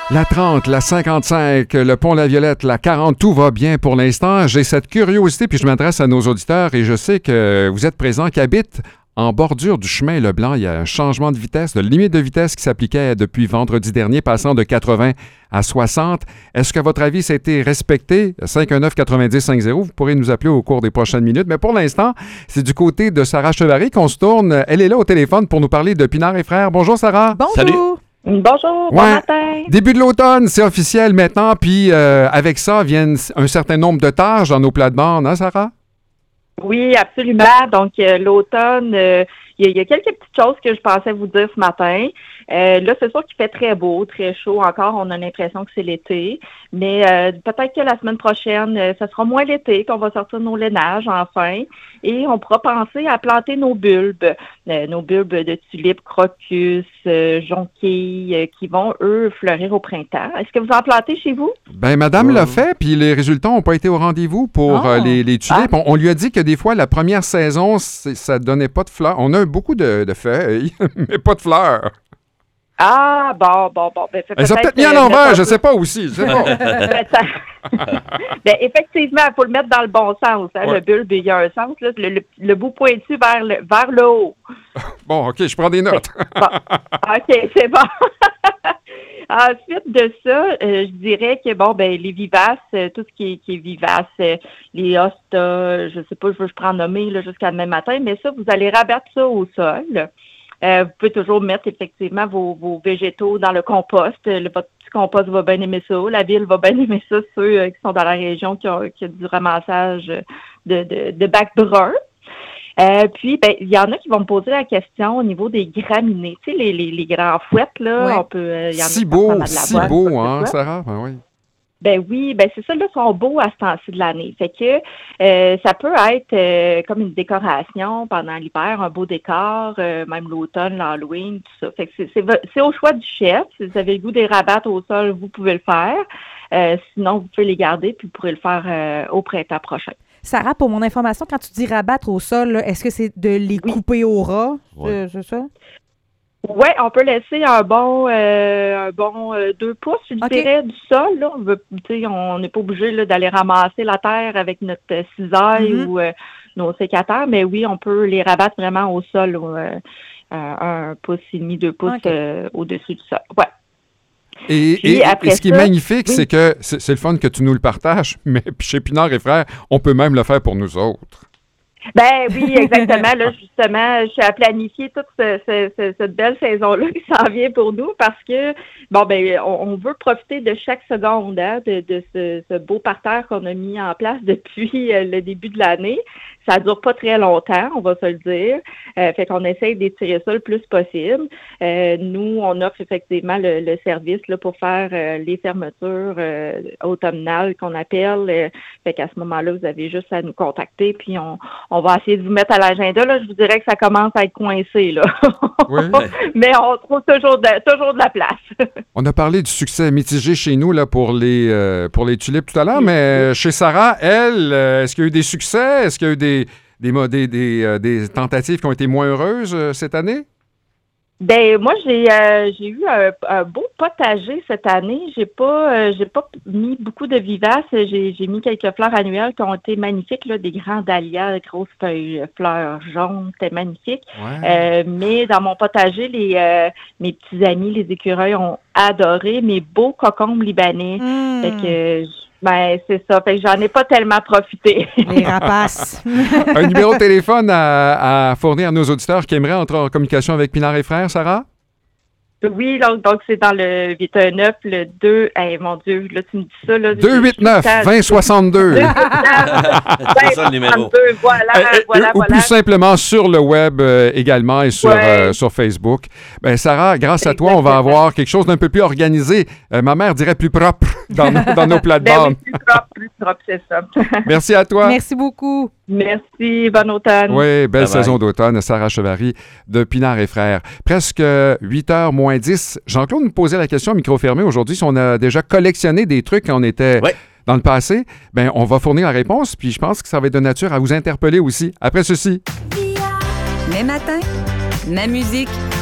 La 30, la 55, le pont La Violette, la 40, tout va bien pour l'instant. J'ai cette curiosité, puis je m'adresse à nos auditeurs et je sais que vous êtes présents, qui habitent en bordure du chemin Leblanc. Il y a un changement de vitesse, de limite de vitesse qui s'appliquait depuis vendredi dernier, passant de 80 à 60. Est-ce qu'à votre avis, ça a été respecté? 519-9050, vous pourrez nous appeler au cours des prochaines minutes. Mais pour l'instant, c'est du côté de Sarah Chevary qu'on se tourne. Elle est là au téléphone pour nous parler de Pinard et Frères. Bonjour, Sarah. Bonjour. Salut. Bonjour, bon matin. Début de l'automne, c'est officiel maintenant, puis avec ça viennent un certain nombre de tâches dans nos plates-bandes, hein, Sarah? Oui, absolument. Donc, l'automne, il y a quelques petites choses que je pensais vous dire ce matin. Là, c'est sûr qu'il fait très beau, très chaud. Encore, on a l'impression que c'est l'été. Mais peut-être que la semaine prochaine, ça sera moins l'été, qu'on va sortir nos lainages, enfin. Et on pourra penser à planter nos bulbes de tulipes, crocus, jonquilles, qui vont, eux, fleurir au printemps. Est-ce que vous en plantez chez vous? Bien, madame l'a fait, puis les résultats n'ont pas été au rendez-vous pour les tulipes. On lui a dit que des fois, la première saison, ça ne donnait pas de fleurs. On a beaucoup de feuilles, mais pas de fleurs. Ah, bon. Ben, Elles ont peut-être mis à l'envers, je ne sais pas aussi. Je sais pas. Ben, effectivement, il faut le mettre dans le bon sens. Hein. Ouais. Le bulbe, il y a un sens. Là, le bout pointu vers le haut. Bon, OK, je prends des notes. Bon. OK, c'est bon. Ensuite de ça, je dirais que, les vivaces, tout ce qui est vivace, les hostas, je sais pas, je prends nommer là, jusqu'à demain matin, mais ça, vous allez rabattre ça au sol. Vous pouvez toujours mettre effectivement vos végétaux dans le compost. Votre petit compost va bien aimer ça. La ville va bien aimer ça, ceux qui sont dans la région qui a du ramassage de bacs bruns. Puis, il y en a qui vont me poser la question au niveau des graminées. Tu sais, les grands fouettes, là, oui. On peut... y en si a beau, hein, Sarah? Ben oui. Ben oui, c'est ça, là, sont beaux à ce temps-ci de l'année. Fait que ça peut être comme une décoration pendant l'hiver, un beau décor, même l'automne, l'Halloween, tout ça. Fait que c'est au choix du chef. Si vous avez le goût de les rabattre au sol, vous pouvez le faire. Sinon, vous pouvez les garder puis vous pourrez le faire au printemps prochain. Sarah, pour mon information, quand tu dis rabattre au sol, là, est-ce que c'est de les couper au ras? Ouais. C'est ça? Oui, on peut laisser un bon 2 pouces, je dirais, du sol. Là. On n'est pas obligé là, d'aller ramasser la terre avec notre cisaille ou nos sécateurs, mais oui, on peut les rabattre vraiment au sol, 1 pouce et demi, 2 pouces au-dessus du sol. Ouais. Et ce qui est magnifique, c'est que c'est le fun que tu nous le partages, mais chez Pinard et Frères, on peut même le faire pour nous autres. Ben oui, exactement. Là, justement, je suis à planifier toute cette belle saison-là qui s'en vient pour nous parce que, on veut profiter de chaque seconde de ce beau parterre qu'on a mis en place depuis le début de l'année. Ça dure pas très longtemps, on va se le dire. Fait qu'on essaye d'étirer ça le plus possible. Nous, on offre effectivement le service là pour faire les fermetures automnales qu'on appelle. Fait qu'à ce moment-là, vous avez juste à nous contacter, puis on va essayer de vous mettre à l'agenda. Là, je vous dirais que ça commence à être coincé, là. Oui. Mais on trouve toujours de la place. On a parlé du succès mitigé chez nous là pour les tulipes tout à l'heure, mais chez Sarah, elle, est-ce qu'il y a eu des succès? Est-ce qu'il y a eu des tentatives qui ont été moins heureuses cette année? Ben moi j'ai eu un beau potager cette année. J'ai pas mis beaucoup de vivaces. J'ai mis quelques fleurs annuelles qui ont été magnifiques là, des grands dahlias, grosses fleurs jaunes, c'était magnifique. Ouais. Mais dans mon potager, mes petits amis, les écureuils, ont adoré mes beaux cocombes libanais. Fait que c'est ça. Fait que j'en ai pas tellement profité. Les rapaces. Un numéro de téléphone à fournir à nos auditeurs qui aimeraient entrer en communication avec Pinard et Frères, Sarah? Oui, donc c'est dans le 819, le 2... mon Dieu, là, tu me dis ça, là. 289-2062. C'est ça le numéro. Voilà. Ou plus simplement sur le web également et sur Facebook. Ben Sarah, grâce à toi, on va avoir quelque chose d'un peu plus organisé. Ma mère dirait plus propre dans nos plates-bandes. Oui, plus propre, c'est ça. Merci à toi. Merci beaucoup. Merci, bon automne. Oui, belle saison d'automne, Sarah Chevary de Pinard et Frères. Presque 8h moins 10. Jean-Claude nous posait la question à micro fermé aujourd'hui si on a déjà collectionné des trucs quand on était dans le passé. Bien, on va fournir la réponse, puis je pense que ça va être de nature à vous interpeller aussi. Après ceci. Mes matins, ma musique,